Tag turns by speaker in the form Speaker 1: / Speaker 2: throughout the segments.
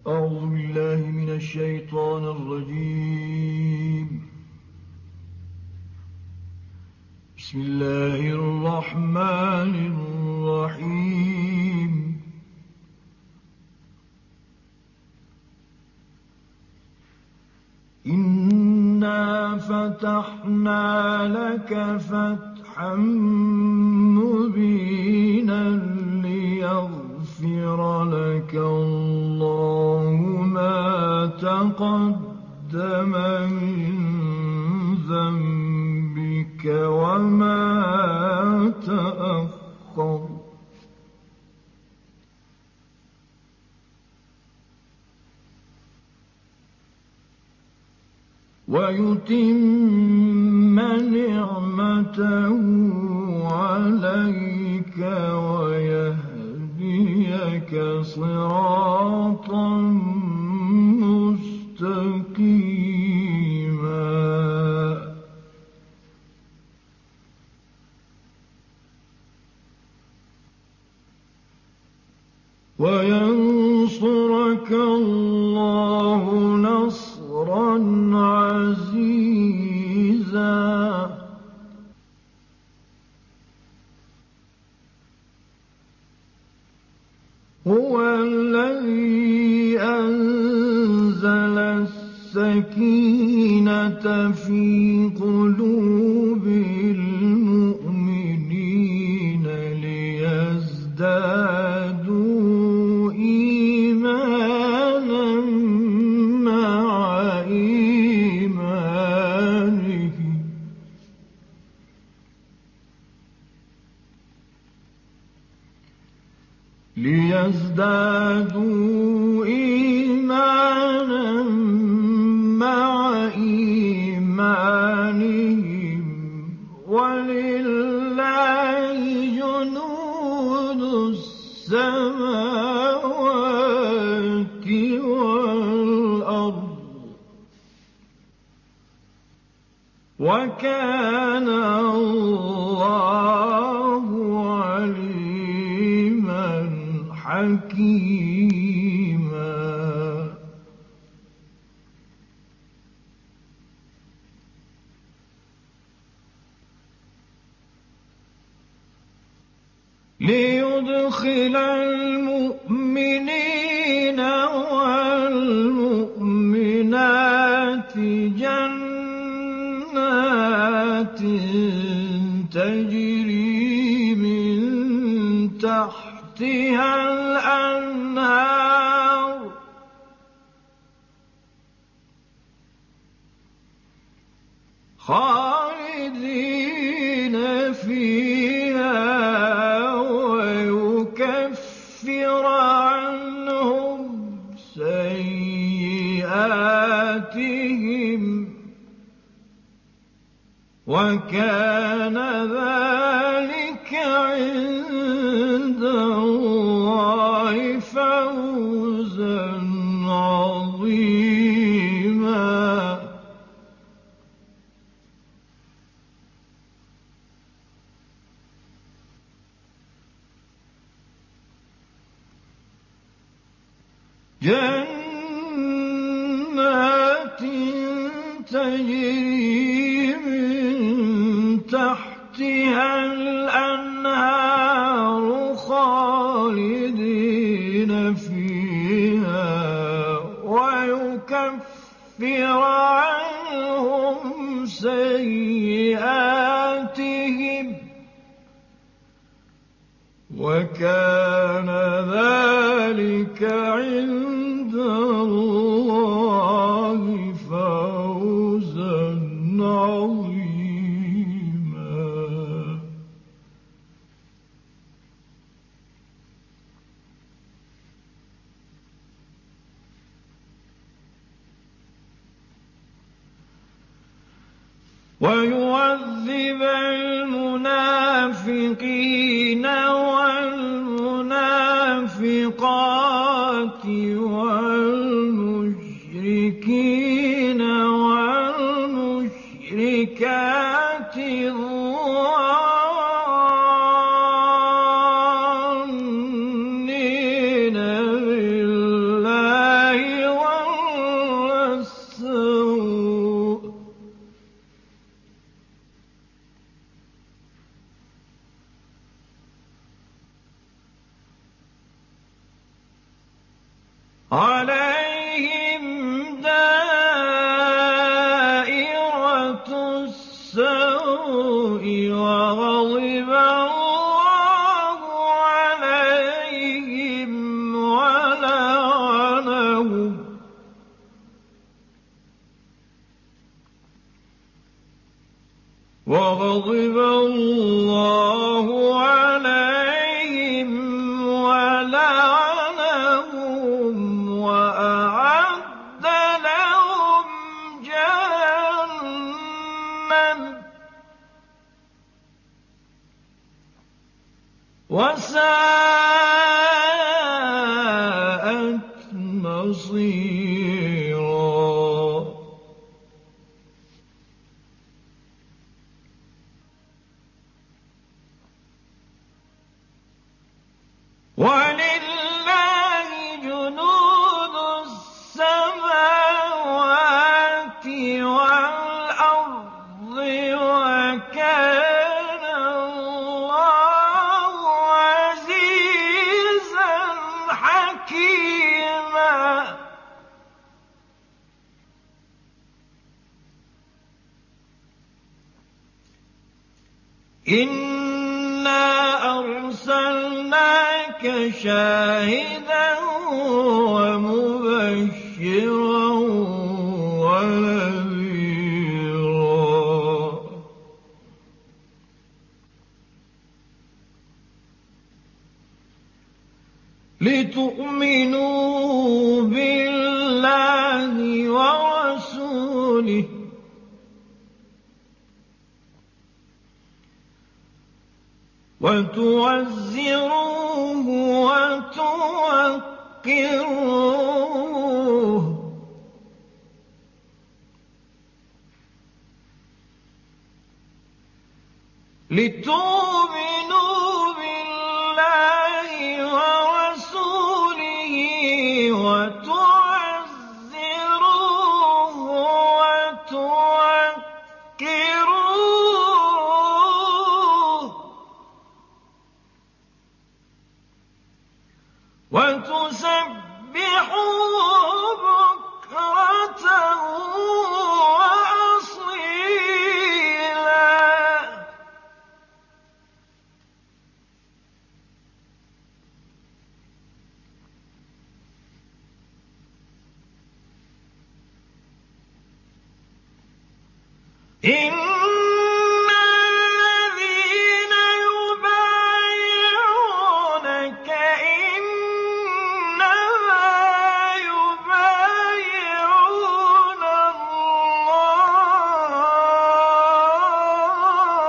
Speaker 1: أعوذ بالله من الشيطان الرجيم. بسم الله الرحمن الرحيم. إنا فتحنا لك فتحا مبينا ليغفر لك الله ما تقدم من ذنبك وما تأخر ويتم نعمته عليك ويهديك صراطا مستقيما وينصرك الله نصرا عزيزا هو الذي أنزل السكينة في قلوب المؤمنين ليزدادوا إيمانا مع إيمانهم ولله جنود السماوات والأرض وكان الله عليما حكيما ليدخل المؤمنين والمؤمنات جنات تجري من تحتها الأنهار خالدين فيها ويكفر عنهم سيئاتهم وكان ذلك عند الله فوزا عظيما جنات تجري من تحتها الأنهار خالدين فيها ويكفر عنهم سيئاتهم وكان ذلك عند الله فوزا عظيما ويعذب المنافقين والمنافقات والمشركين والمشركات الظانين بالله عليهم دائرة السوء وغضب الله عليهم ولعنهم وأعد لهم جهنم وساءت مصيرا. ولله جنود السماوات والأرض وكان الله عزيزا حكيما. إنا أرسلناك شاهدا ومبشرا ونذيرا لتؤمنوا بالله ورسوله وتوزروه وتوقروه لتؤمنوا بالله ورسوله وتعزروه وتوقروه وتسبحوه بكرة وأصيلا. إن الذين يبايعونك إنما يبايعون الله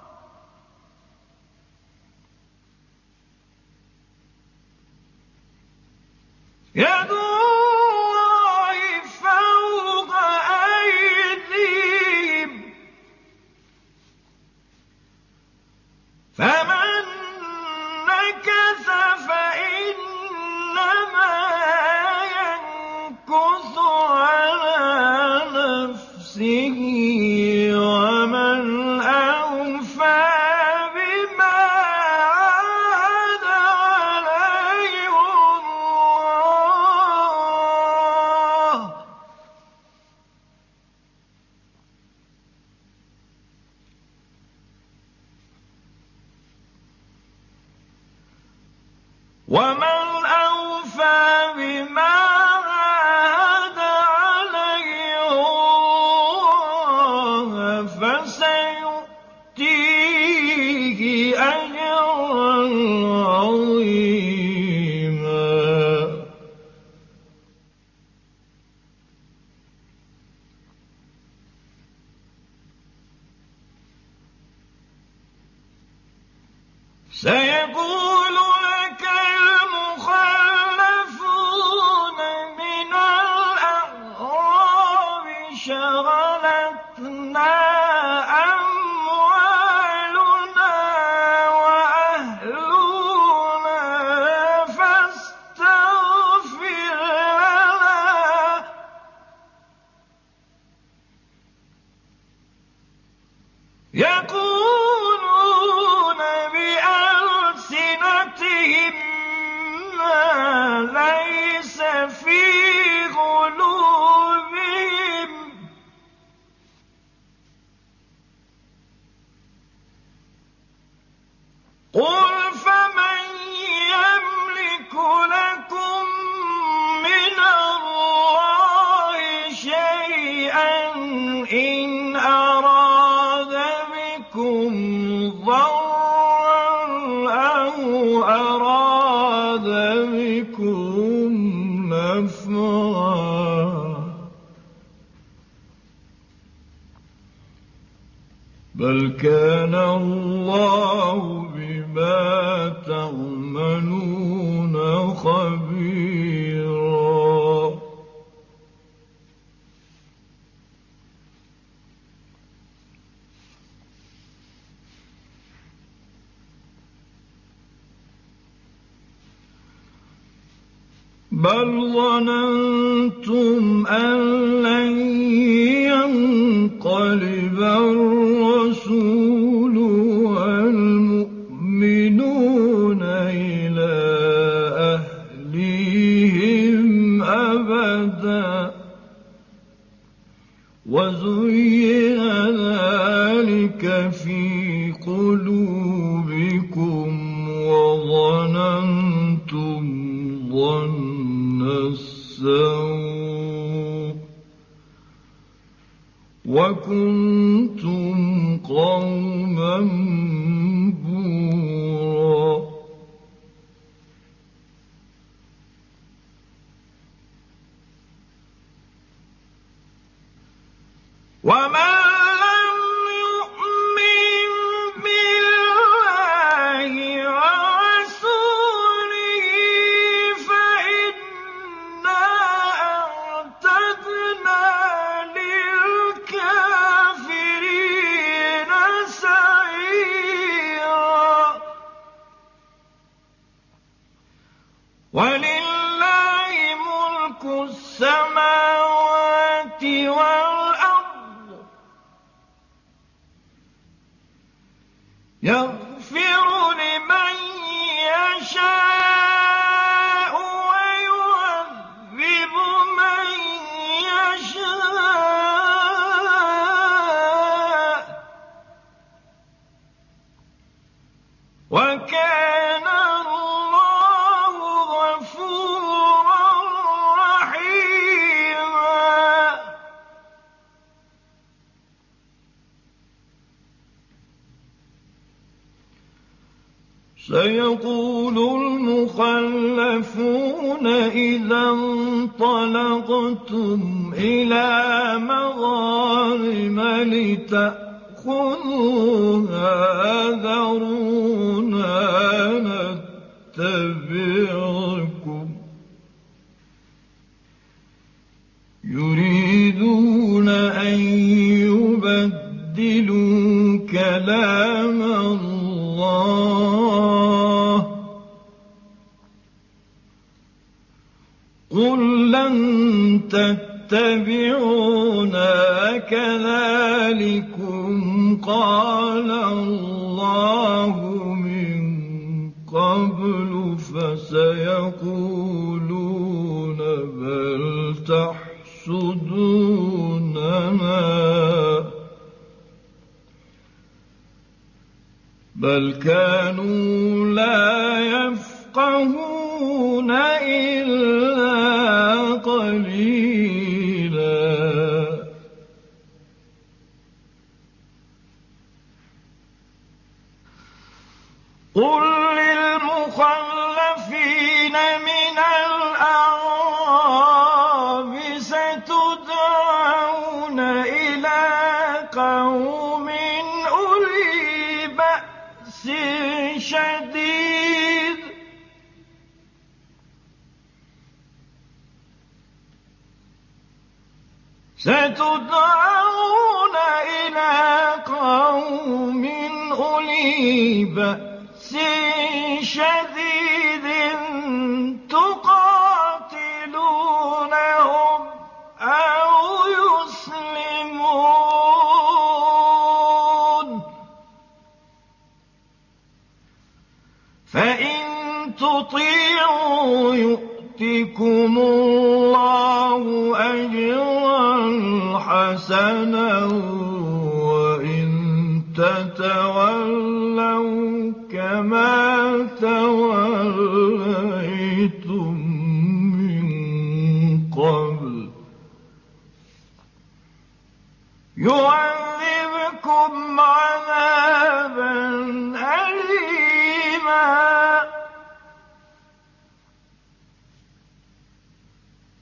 Speaker 1: يد الله فوق أيديهم فمن نكث فإنما ينكث على نفسه ومن أوفى بما عاهد عليه الله ومن أوفى بما عاهد عليه أفواه بل كان الله بما تعملون خبيرا بل ظننتم أن لن ينقلب الرسول والمؤمنون إلى أهليهم أبدا وزين ذلك في قلوبكم وظننتم ظن السوء وكنتم قوما بورا ومن لم يؤمن بالله ورسوله فإنا أعتدنا للكافرين سعيرا ولله ملك السماوات والأرض يغفر لمن يشاء ويعذب من يشاء وكان الله غفورا رحيما سيقول المخلفون إذا انطلقتم إلى مغانم لتأخذوها ذرونا نتبعكم يريدون أن يبدلوا كلام الله قل لن تتبعونا كذلكم قال الله من قبل فسيقولون بل تحسدوننا بل كانوا لا يفقهون إلا قليلا قل للمخلفين من الأعراب ستدعون إلى قوم أولي بأس شديد ستدعون إلى قوم أولي بأس شديد تقاتلونهم أو يسلمون فإن تطيعوا يؤتكم الله أجرا حسنا وإن تتولوا كما توليتم من قبل يعذبكم عذابا أليما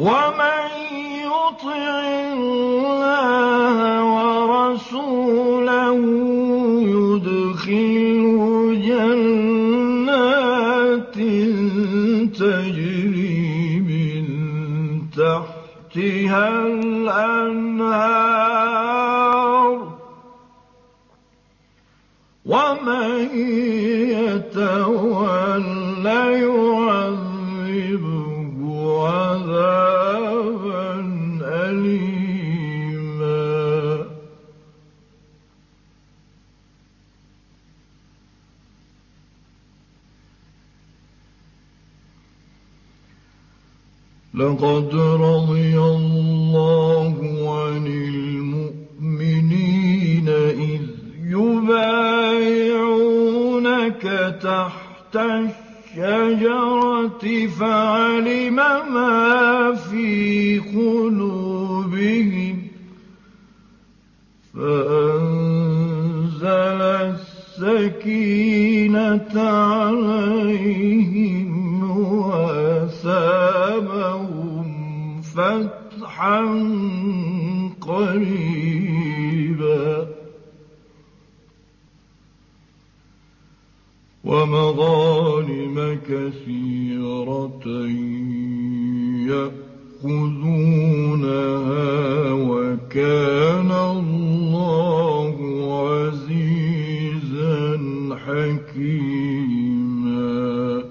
Speaker 1: ومن يطع الله ورسوله يدخله جنات تجري من تحتها الأنهار ومن يتولى يعذبه عذابا أليما. لقد رضي الله عن المؤمنين إذ يبايعونك تحت الشجرة فعلم ما في قلوبهم فأنزل السكينة عليهم وأثابهم فتحا قريبا ومغانم كثيرة يأخذونها وكان الله عزيزا حكيما.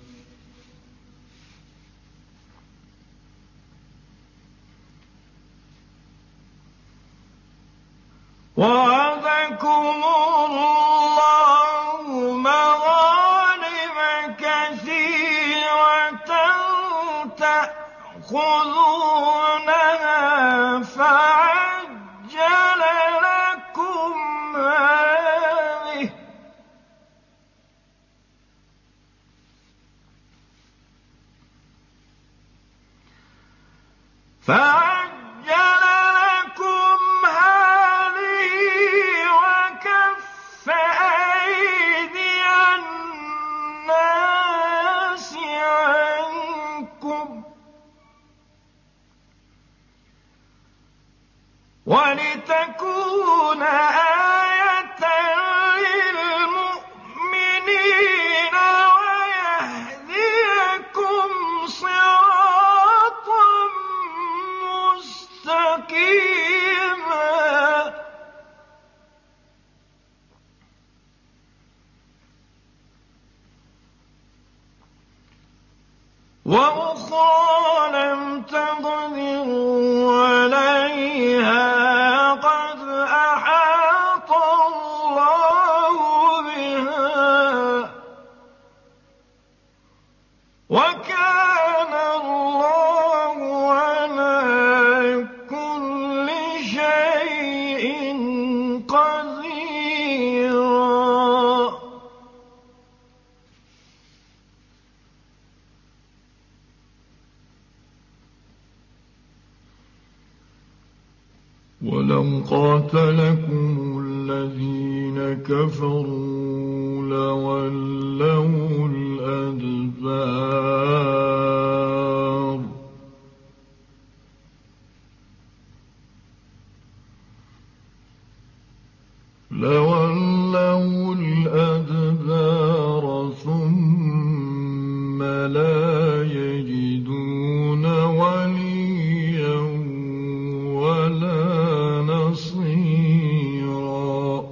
Speaker 1: وعدكم الله مغانم كثيرة تأخذونها فعجل لكم هذه وكف أيدي الناس عنكم ولتكون آية للمؤمنين ويهديكم صراطا مستقيما. وأخرى لم تقدروا عليها قد أحاط الله بها وكان الله على كل شيء قديرا. ولو قاتلكم الذين كفروا لولوا الأدبار ثم لا يجدون وليا ولا نصيرا.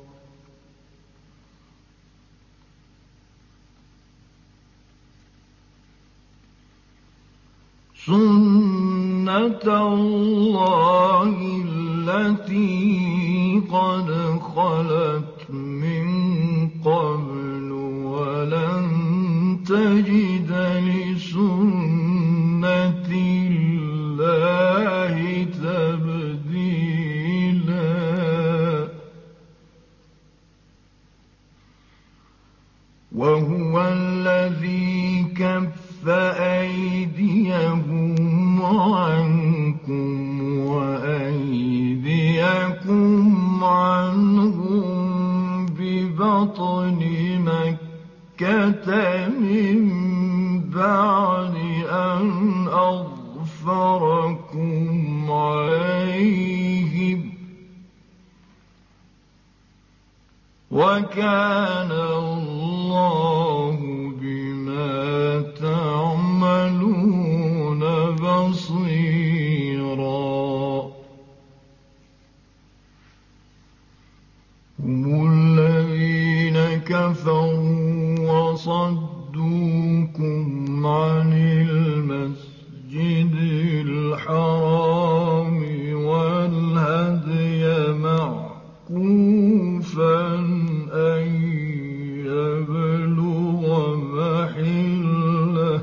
Speaker 1: سنة الله التي قد خلت من قبل ولن تجد لسنة الله تبديلا. وهو الذي كف أيديهم عنكم وأيديكم عنهم ببطن مكة من بعد أن أظفركم وكان الله بما تعملون بصيرا هم الذين كفروا وصدوكم عن المسجد الحرام والهدي معكوفا أن يبلغ محله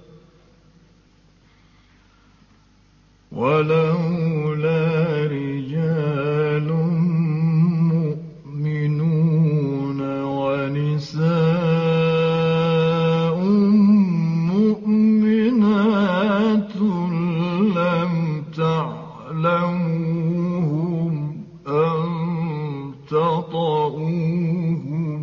Speaker 1: ولولا رجال مؤمنون ونساء مؤمنات لم تعلموهم أن تطؤوهم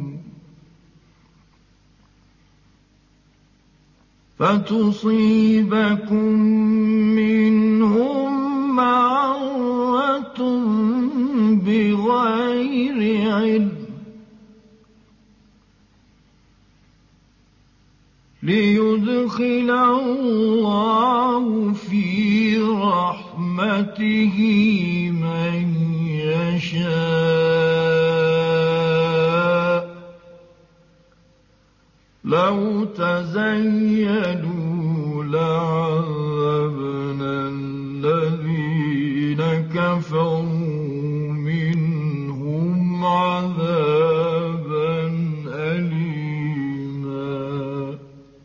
Speaker 1: فتصيبكم منهم معرة بغير علم ليدخل الله في رحمته من يشاء لو تزيلوا لعذبنا الذين كفروا منهم عذابا أليما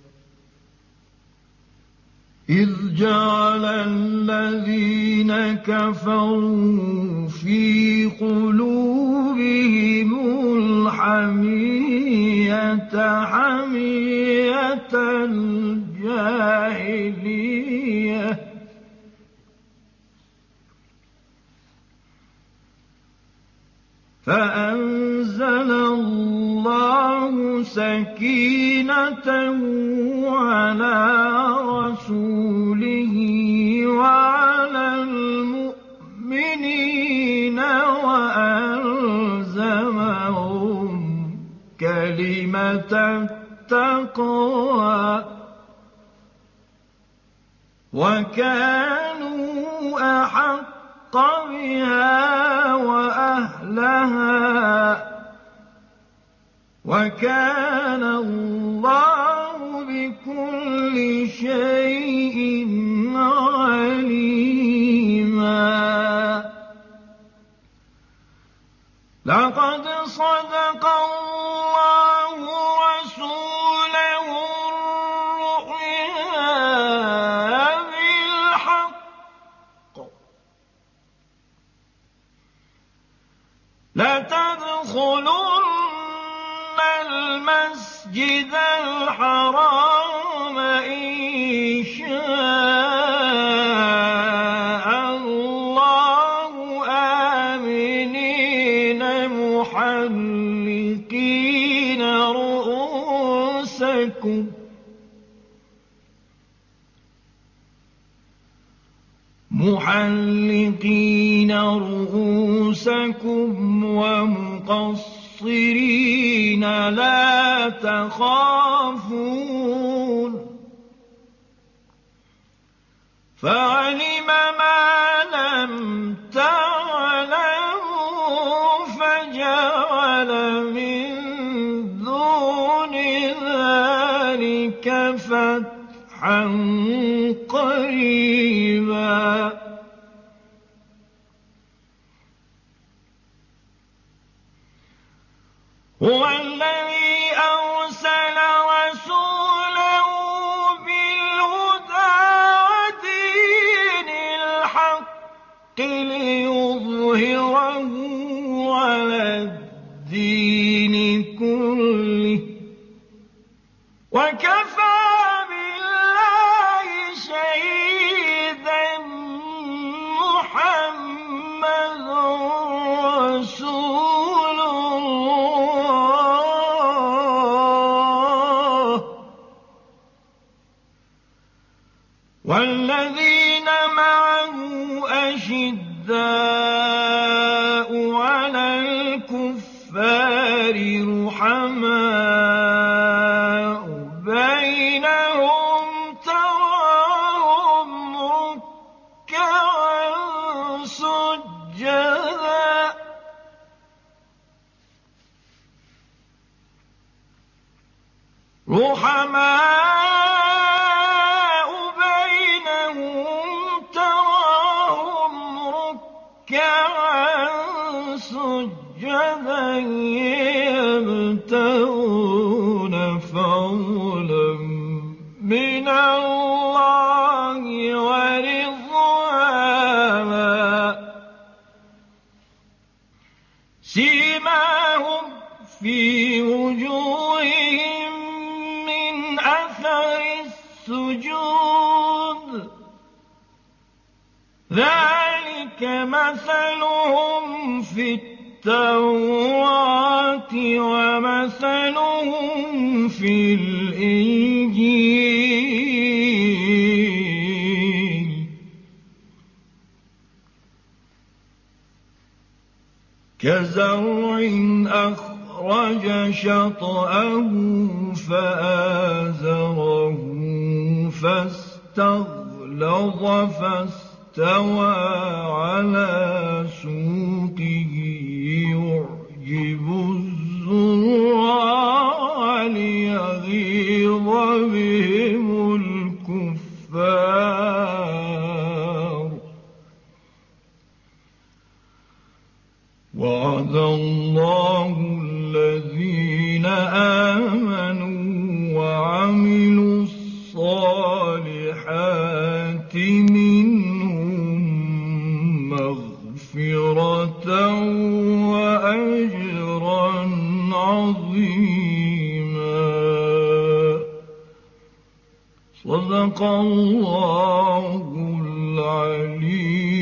Speaker 1: إذ جعل الذين كفروا في قلوبهم الحمية حمية الجاهلية فأنزل الله سكينته على رسوله وعلى المؤمنين وألزمهم كلمة التقوى وكانوا أحق بها وأهلها وكان الله بكل شيء عليما لقد صدق الله رسوله الرؤيا بالحق لتدخلن المسجد الحرام إن شاء الله آمنين محلقين رؤوسكم ومقصرين لا تخافون فعلم ما لم تعلموا فجعل من دون ذلك فتحا قريبا هو الذي أرسل رسوله بالهدى ودين الحق ليظهره على الدين كله وكفى بالله شهيدا محمد رسول الله والذين معه أشداء على الكفار رحماء بينهم تراهم ركعا سجدا يبتغون فضلا من الله ورضوانا سيماهم في وجوههم من أثر السجود ذلك مثلهم في التوراة ومثلهم في الإنجيل كزرع أخرج شطأه فآزره فاستغلظ فاستوى على سوقه يعجب الزراع ليغيظ بهم الكفار وعد الله الذين آمنوا وعملوا الصالحات منهم مغفرة وأجرا عظيما. صدق الله العليم